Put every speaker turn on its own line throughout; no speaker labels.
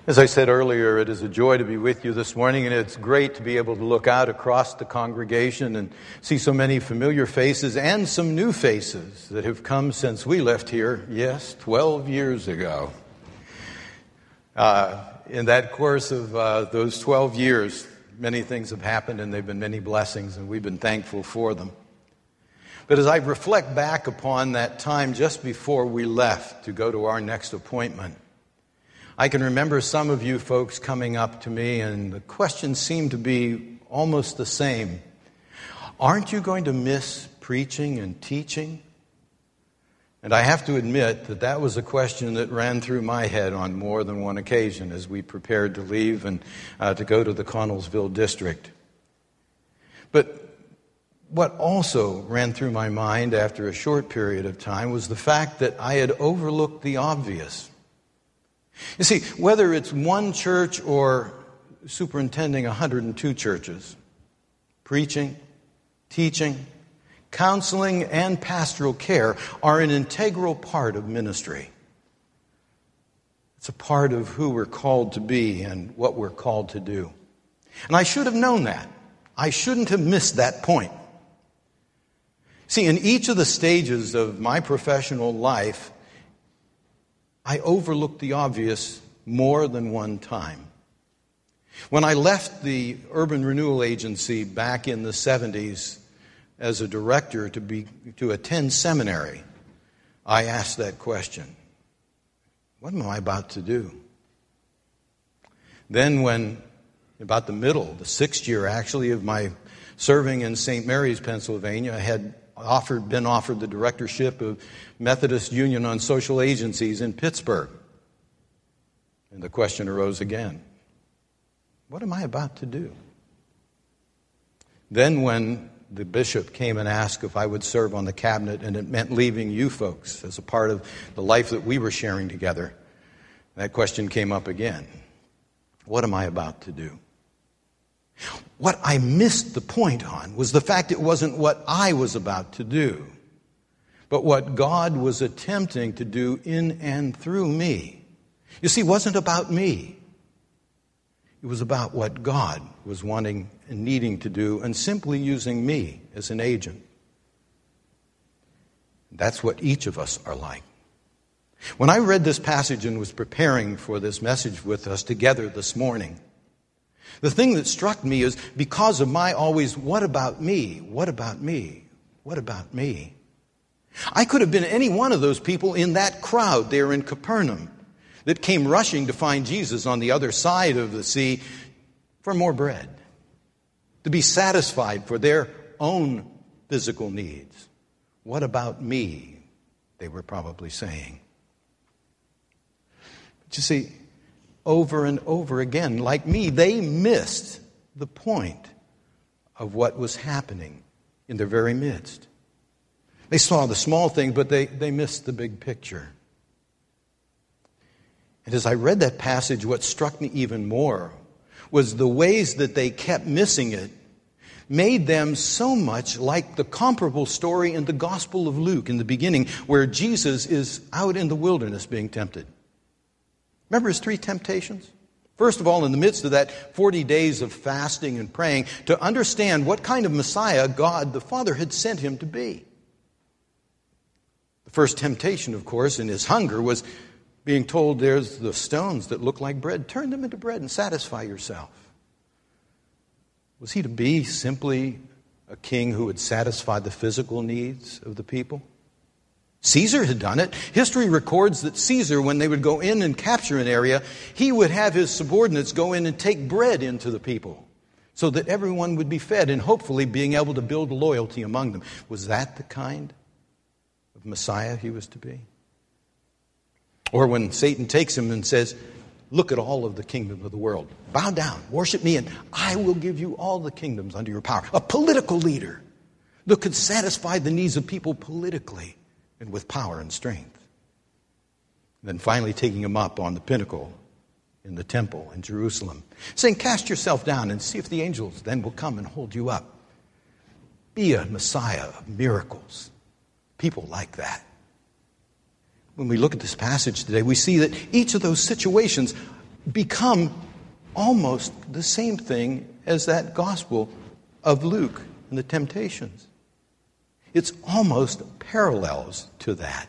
As I said earlier, it is a joy to be with you this morning, and it's great to be able to look out across the congregation and see so many familiar faces and some new faces that have come since we left here, 12 years ago. In that course of those 12 years, many things have happened, and they've been many blessings, and we've been thankful for them. But as I reflect back upon that time just before we left to go to our next appointment, I can remember some of you folks coming up to me, and the questions seemed to be almost the same. Aren't you going to miss preaching and teaching? And I have to admit that that was a question that ran through my head on more than one occasion as we prepared to leave and to go to the Connellsville district. But what also ran through my mind after a short period of time was the fact that I had overlooked the obvious. You see, whether it's one church or superintending 102 churches, preaching, teaching, counseling, and pastoral care are an integral part of ministry. It's a part of who we're called to be and what we're called to do. And I should have known that. I shouldn't have missed that point. See, in each of the stages of my professional life, I overlooked the obvious more than one time. When I left the Urban Renewal Agency back in the 70s as a director to attend seminary, I asked that question. What am I about to do? Then when, about the middle, the sixth year actually, of my serving in St. Mary's, Pennsylvania, I had been offered the directorship of Methodist Union on Social Agencies in Pittsburgh. And the question arose again. What am I about to do? Then when the bishop came and asked if I would serve on the cabinet, and it meant leaving you folks as a part of the life that we were sharing together, that question came up again. What am I about to do? What I missed the point on was the fact it wasn't what I was about to do, but what God was attempting to do in and through me. You see, it wasn't about me. It was about what God was wanting and needing to do and simply using me as an agent. That's what each of us are like. When I read this passage and was preparing for this message with us together this morning, the thing that struck me is because of my always, what about me? What about me? What about me? I could have been any one of those people in that crowd there in Capernaum that came rushing to find Jesus on the other side of the sea for more bread, to be satisfied for their own physical needs. What about me? They were probably saying. But you see, over and over again, like me, they missed the point of what was happening in their very midst. They saw the small thing, but they missed the big picture. And as I read that passage, what struck me even more was the ways that they kept missing it made them so much like the comparable story in the Gospel of Luke in the beginning, where Jesus is out in the wilderness being tempted. Remember his 3 temptations? First of all, in the midst of that 40 days of fasting and praying, to understand what kind of Messiah God the Father had sent him to be. The first temptation, of course, in his hunger was being told there's the stones that look like bread. Turn them into bread and satisfy yourself. Was he to be simply a king who would satisfy the physical needs of the people? Caesar had done it. History records that Caesar, when they would go in and capture an area, he would have his subordinates go in and take bread into the people so that everyone would be fed and hopefully being able to build loyalty among them. Was that the kind of Messiah he was to be? Or when Satan takes him and says, look at all of the kingdom of the world. Bow down, worship me, and I will give you all the kingdoms under your power. A political leader that could satisfy the needs of people politically and with power and strength. And then finally taking him up on the pinnacle in the temple in Jerusalem, saying, cast yourself down and see if the angels then will come and hold you up. Be a Messiah of miracles. People like that. When we look at this passage today, we see that each of those situations become almost the same thing as that gospel of Luke and the temptations. It's almost parallels to that.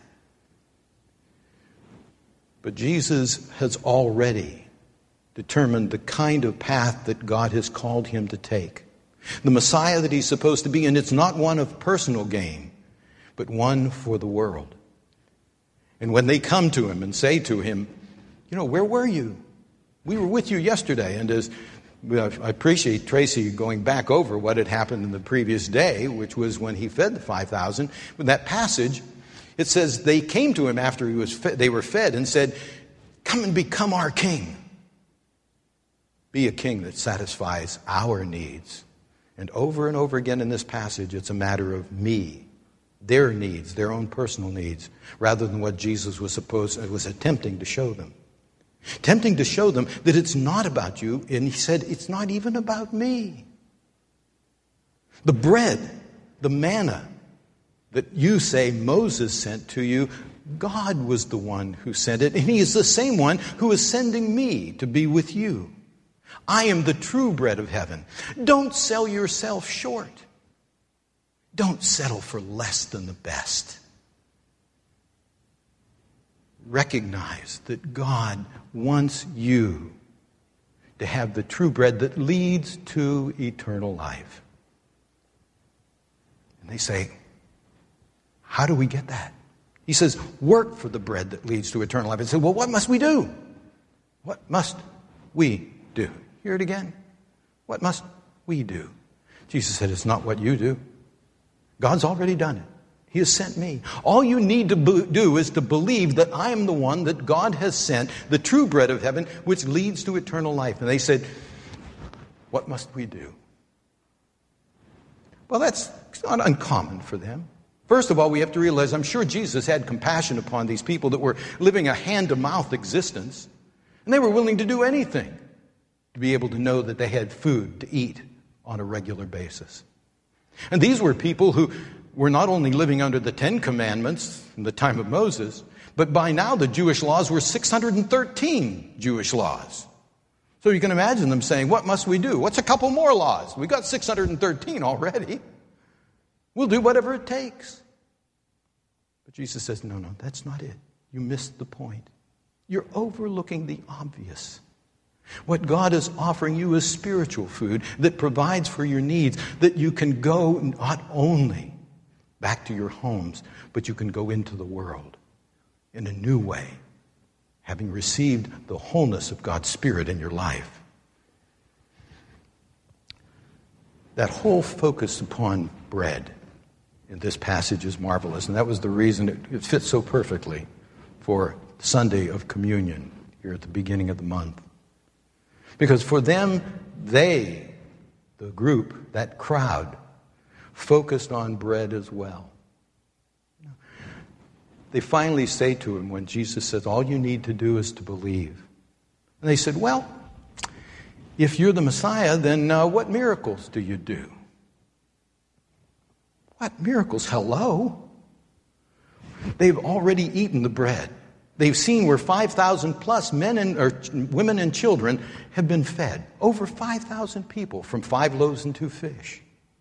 But Jesus has already determined the kind of path that God has called him to take. The Messiah that he's supposed to be, and it's not one of personal gain, but one for the world. And when they come to him and say to him, where were you? We were with you yesterday. And as I appreciate Tracy going back over what had happened in the previous day, which was when he fed the 5,000. In that passage, it says they came to him after they were fed and said, "Come and become our king." Be a king that satisfies our needs. And over again in this passage, it's a matter of me, their needs, their own personal needs, rather than what Jesus was attempting to show them. Tempting to show them that it's not about you, and he said, it's not even about me. The bread, the manna that you say Moses sent to you, God was the one who sent it, and he is the same one who is sending me to be with you. I am the true bread of heaven. Don't sell yourself short. Don't settle for less than the best. Recognize that God wants you to have the true bread that leads to eternal life. And they say, how do we get that? He says, work for the bread that leads to eternal life. And say, well, what must we do? What must we do? Hear it again. What must we do? Jesus said, it's not what you do. God's already done it. He has sent me. All you need to do is to believe that I am the one that God has sent, the true bread of heaven, which leads to eternal life. And they said, what must we do? Well, that's not uncommon for them. First of all, we have to realize, I'm sure Jesus had compassion upon these people that were living a hand-to-mouth existence. And they were willing to do anything to be able to know that they had food to eat on a regular basis. And these were people who were not only living under the 10 Commandments in the time of Moses, but by now the Jewish laws were 613 Jewish laws. So you can imagine them saying, what must we do? What's a couple more laws? We've got 613 already. We'll do whatever it takes. But Jesus says, no, that's not it. You missed the point. You're overlooking the obvious. What God is offering you is spiritual food that provides for your needs, that you can go not only back to your homes, but you can go into the world in a new way, having received the wholeness of God's Spirit in your life. That whole focus upon bread in this passage is marvelous, and that was the reason it fits so perfectly for Sunday of Communion here at the beginning of the month. Because for them, the group, that crowd, focused on bread as well. They finally say to him when Jesus says, all you need to do is to believe. And they said, well, if you're the Messiah, then what miracles do you do? What miracles? Hello? They've already eaten the bread. They've seen where 5,000 plus women and children have been fed. Over 5,000 people from 5 loaves and 2 fish.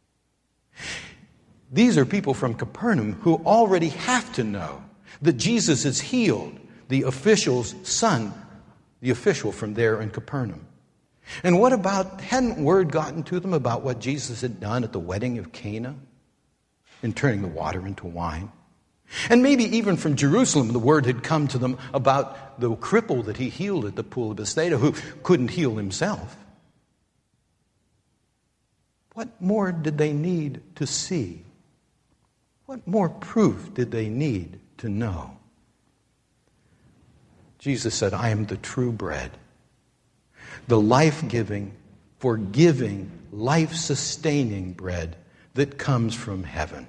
These are people from Capernaum who already have to know that Jesus has healed the official's son, the official from there in Capernaum. And what about, hadn't word gotten to them about what Jesus had done at the wedding of Cana in turning the water into wine? And maybe even from Jerusalem, the word had come to them about the cripple that he healed at the pool of Bethesda, who couldn't heal himself. What more did they need to see? What more proof did they need to know? Jesus said, I am the true bread, the life-giving, forgiving, life-sustaining bread that comes from heaven.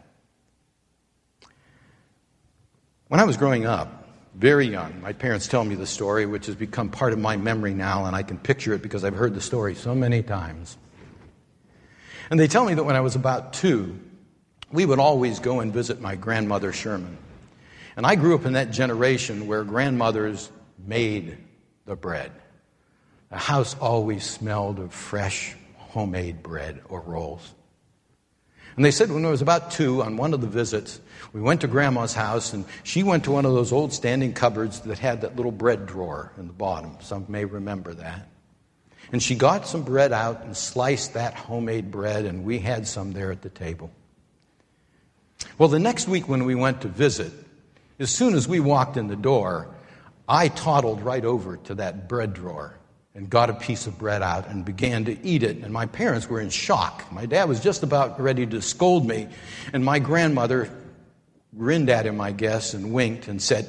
When I was growing up, very young, my parents tell me the story, which has become part of my memory now, and I can picture it because I've heard the story so many times. And they tell me that when I was about 2, we would always go and visit my grandmother, Sherman. And I grew up in that generation where grandmothers made the bread. The house always smelled of fresh homemade bread or rolls. And they said when I was about 2, on one of the visits, we went to Grandma's house, and she went to one of those old standing cupboards that had that little bread drawer in the bottom. Some may remember that. And she got some bread out and sliced that homemade bread, and we had some there at the table. Well, the next week when we went to visit, as soon as we walked in the door, I toddled right over to that bread drawer and got a piece of bread out and began to eat it. And my parents were in shock. My dad was just about ready to scold me, and my grandmother grinned at him, I guess, and winked and said,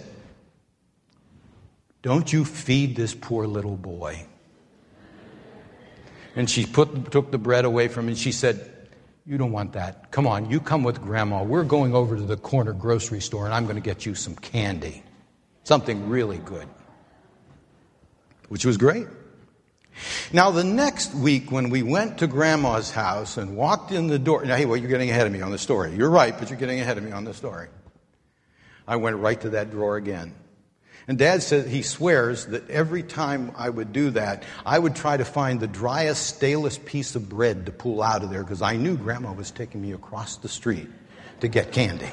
"Don't you feed this poor little boy." And she took the bread away from him, and she said, "You don't want that. Come on, you come with Grandma. We're going over to the corner grocery store, and I'm going to get you some candy. Something really good." Which was great. Now, the next week when we went to Grandma's house and walked in the door... Now, hey, well, you're getting ahead of me on the story. You're right, but you're getting ahead of me on the story. I went right to that drawer again. And Dad said he swears that every time I would do that, I would try to find the driest, stalest piece of bread to pull out of there, because I knew Grandma was taking me across the street to get candy.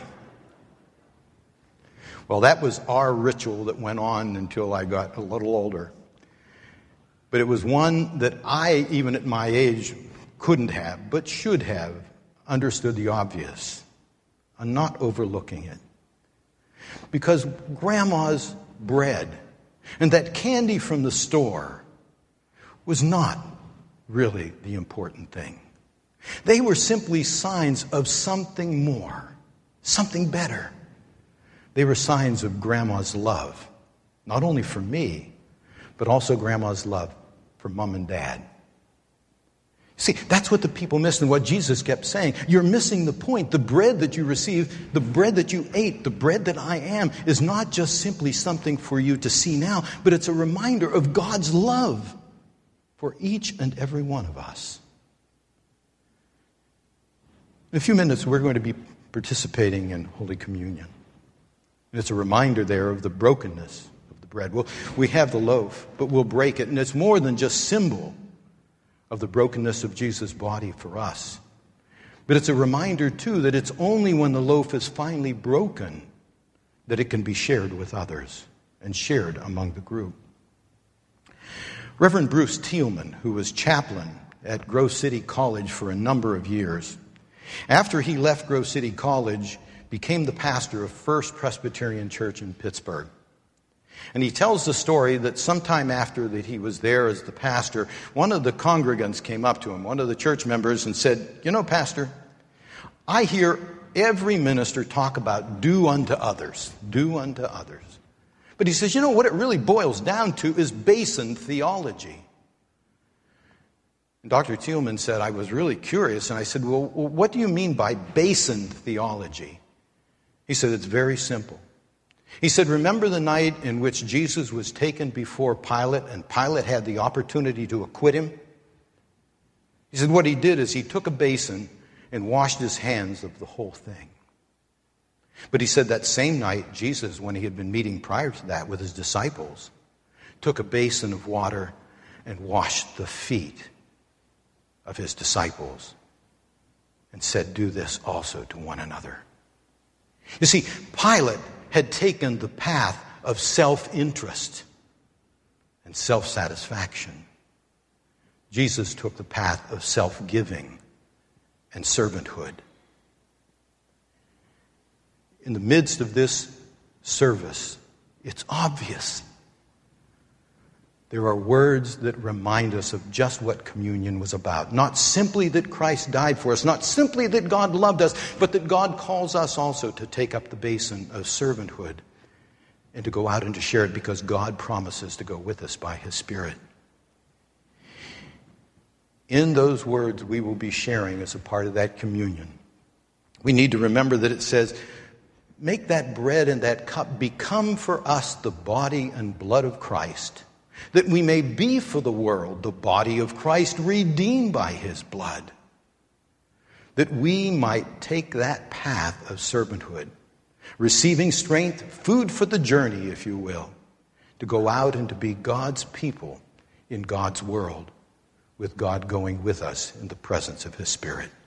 Well, that was our ritual that went on until I got a little older. But it was one that I, even at my age, couldn't have, but should have understood the obvious and not overlooking it. Because Grandma's bread and that candy from the store was not really the important thing. They were simply signs of something more, something better. They were signs of Grandma's love, not only for me, but also Grandma's love for Mom and Dad. See, that's what the people missed and what Jesus kept saying. You're missing the point. The bread that you receive, the bread that you ate, the bread that I am, is not just simply something for you to see now, but it's a reminder of God's love for each and every one of us. In a few minutes, we're going to be participating in Holy Communion. And it's a reminder there of the brokenness of the bread. We have the loaf, but we'll break it. And it's more than just symbol of the brokenness of Jesus' body for us. But it's a reminder, too, that it's only when the loaf is finally broken that it can be shared with others and shared among the group. Reverend Bruce Thielman, who was chaplain at Grove City College for a number of years, after he left Grove City College, became the pastor of First Presbyterian Church in Pittsburgh. And he tells the story that sometime after that he was there as the pastor, one of the congregants came up to him, one of the church members, and said, "You know, Pastor, I hear every minister talk about do unto others, do unto others. But," he says, "you know, what it really boils down to is basin theology." And Dr. Thielman said, I was really curious, and I said, well, what do you mean by basin theology? He said, it's very simple. He said, remember the night in which Jesus was taken before Pilate, and Pilate had the opportunity to acquit him? He said, what he did is he took a basin and washed his hands of the whole thing. But he said that same night, Jesus, when he had been meeting prior to that with his disciples, took a basin of water and washed the feet of his disciples and said, do this also to one another. You see, Pilate had taken the path of self-interest and self-satisfaction. Jesus took the path of self-giving and servanthood. In the midst of this service, it's obvious. There are words that remind us of just what communion was about. Not simply that Christ died for us, not simply that God loved us, but that God calls us also to take up the basin of servanthood and to go out and to share it because God promises to go with us by His Spirit. In those words we will be sharing as a part of that communion. We need to remember that it says, make that bread and that cup become for us the body and blood of Christ, that we may be for the world the body of Christ redeemed by His blood, that we might take that path of servanthood, receiving strength, food for the journey, if you will, to go out and to be God's people in God's world, with God going with us in the presence of His Spirit.